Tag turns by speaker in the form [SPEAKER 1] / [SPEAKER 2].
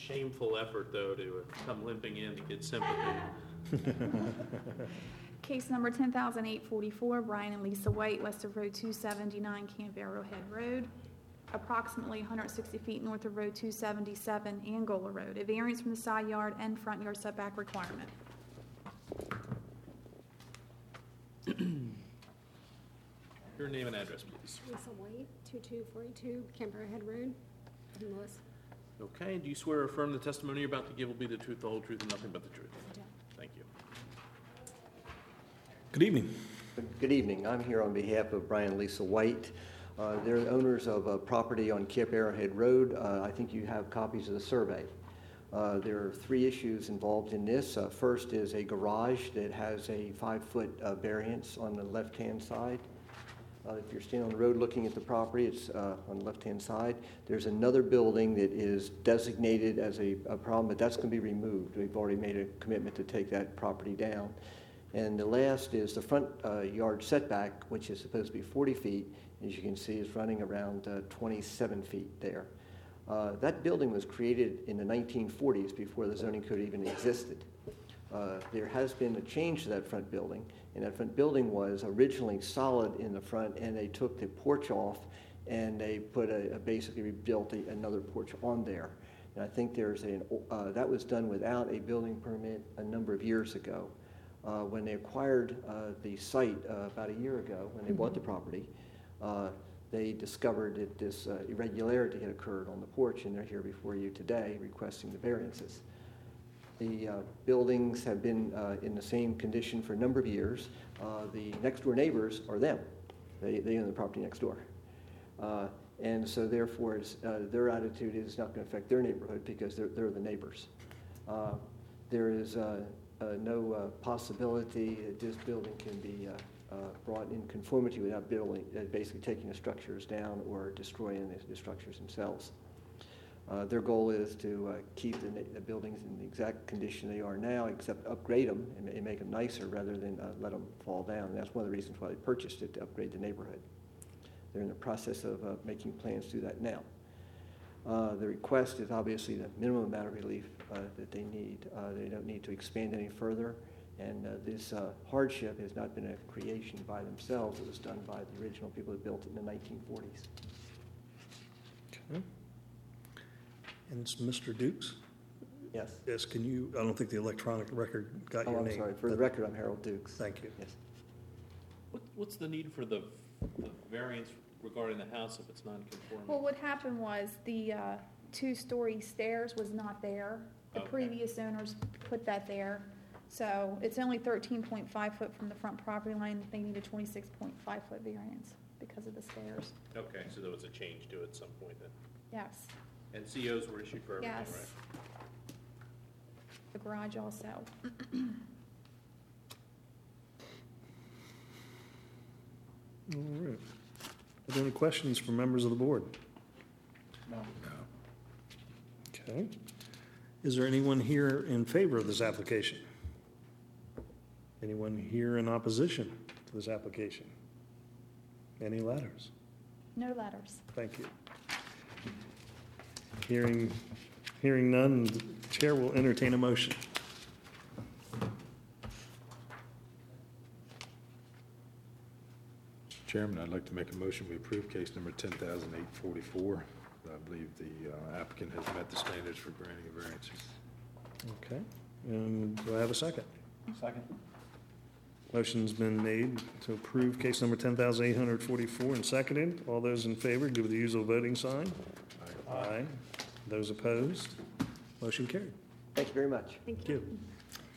[SPEAKER 1] shameful effort, though, to come limping in to get sympathy.
[SPEAKER 2] Case number 10,844, Brian and Lisa White, west of Road 279, Camp Arrowhead Road, approximately 160 feet north of Road 277, Angola Road, a variance from the side yard and front yard setback requirement.
[SPEAKER 1] Your name and address, please.
[SPEAKER 3] Lisa White, 2242 Camp Arrowhead Road, in Lewis.
[SPEAKER 1] Okay, do you swear or affirm the testimony you're about to give will be the truth, the whole truth, and nothing but the truth?
[SPEAKER 3] I do.
[SPEAKER 1] Thank you.
[SPEAKER 4] Good evening.
[SPEAKER 5] Good evening. I'm here on behalf of Brian and Lisa White. They're the owners of a property on Camp Arrowhead Road. I think you have copies of the survey. There are three issues involved in this. First is a garage that has a 5-foot variance on the left-hand side. If you're standing on the road looking at the property, it's on the left-hand side. There's another building that is designated as a problem, but that's going to be removed. We've already made a commitment to take that property down. And the last is the front yard setback, which is supposed to be 40 feet. As you can see, is running around 27 feet there. That building was created in the 1940s before the zoning code even existed. There has been a change to that front building, and that front building was originally solid in the front, and they took the porch off and they put basically rebuilt another porch on there. And I think there's that was done without a building permit a number of years ago. When they acquired the site about a year ago, when they bought the property, they discovered that this irregularity had occurred on the porch, and they're here before you today requesting the variances. The buildings have been in the same condition for a number of years. The next door neighbors are them. They own the property next door. And so therefore their attitude is not going to affect their neighborhood because they're the neighbors. There is no possibility that this building can be brought in conformity without basically taking the structures down or destroying the structures themselves. Their goal is to keep the buildings in the exact condition they are now, except upgrade them and make them nicer rather than let them fall down. And that's one of the reasons why they purchased it, to upgrade the neighborhood. They're in the process of making plans to do that now. The request is obviously the minimum amount of relief that they need. They don't need to expand any further, and this hardship has not been a creation by themselves. It was done by the original people that built it in the 1940s.
[SPEAKER 4] Okay. And it's Mr. Dukes?
[SPEAKER 5] Yes.
[SPEAKER 4] Yes, can you, I don't think the electronic record got your
[SPEAKER 5] I'm
[SPEAKER 4] name.
[SPEAKER 5] sorry. For the record, I'm Harold Dukes.
[SPEAKER 4] Thank you.
[SPEAKER 5] Yes.
[SPEAKER 1] What's the need for the variance regarding the house if it's non-conforming?
[SPEAKER 2] Well, what happened was the two-story stairs was not there. The
[SPEAKER 1] Okay.
[SPEAKER 2] previous owners put that there. So it's only 13.5 foot from the front property line. They need a 26.5 foot variance because of the stairs.
[SPEAKER 1] Okay, so there was a change to it at some point then.
[SPEAKER 2] Yes.
[SPEAKER 1] And COs were issued for everything,
[SPEAKER 2] Yes.
[SPEAKER 1] right?
[SPEAKER 2] The garage also.
[SPEAKER 4] All right. Are there any questions from members of the board?
[SPEAKER 5] No.
[SPEAKER 4] Okay. Is there anyone here in favor of this application? Anyone here in opposition to this application? Any letters?
[SPEAKER 2] No letters.
[SPEAKER 4] Thank you. Hearing none, the chair will entertain a motion.
[SPEAKER 6] Mr. Chairman, I'd like to make a motion we approve case number 10,844. I believe the applicant has met the standards for granting of variances.
[SPEAKER 4] Okay. And do I have a second?
[SPEAKER 5] Second.
[SPEAKER 4] Motion's been made to approve case number 10,844 and seconded. All those in favor, give the usual voting sign. Aye. Those opposed? Motion carried.
[SPEAKER 5] Thank you very much.
[SPEAKER 3] Thank
[SPEAKER 4] Thank
[SPEAKER 3] you.
[SPEAKER 4] you.